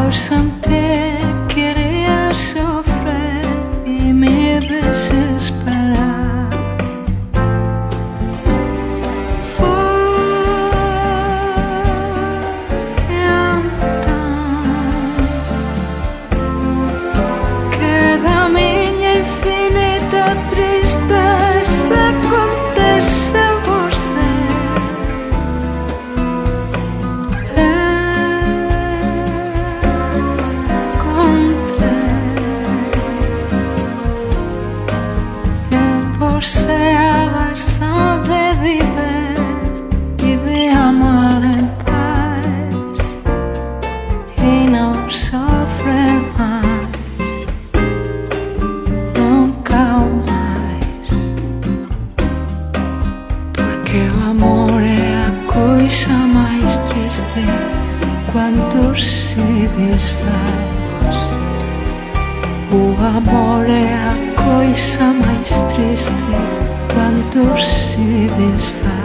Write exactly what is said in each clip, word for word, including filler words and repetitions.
por sentir que iria sofrer e me desesperar. Foi então que da minha infinita tristeza aconteceu você. Você a versão de viver e de amar em paz e não sofrer mais, nunca mais. Porque o amor é a coisa mais triste quando se desfaz. O amor é a coisa mais triste quando se desfaz.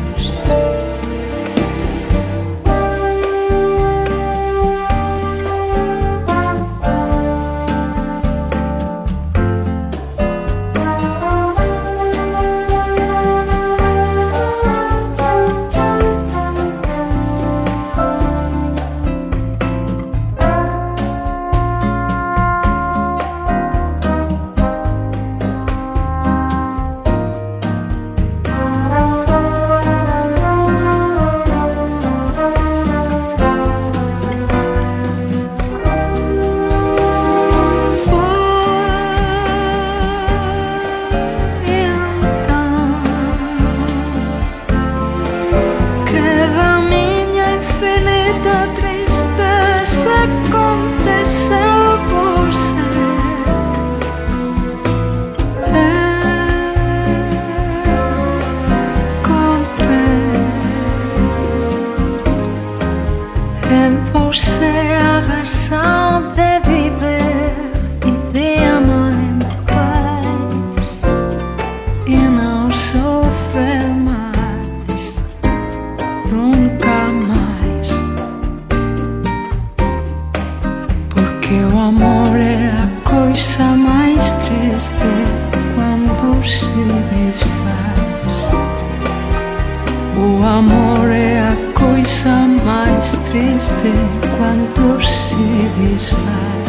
Você a razão de viver e de amar em paz e não sofrer mais, nunca mais. Porque o amor é a coisa mais triste quando se desfaz. O amor é a coisa mais triste quando se desfaz.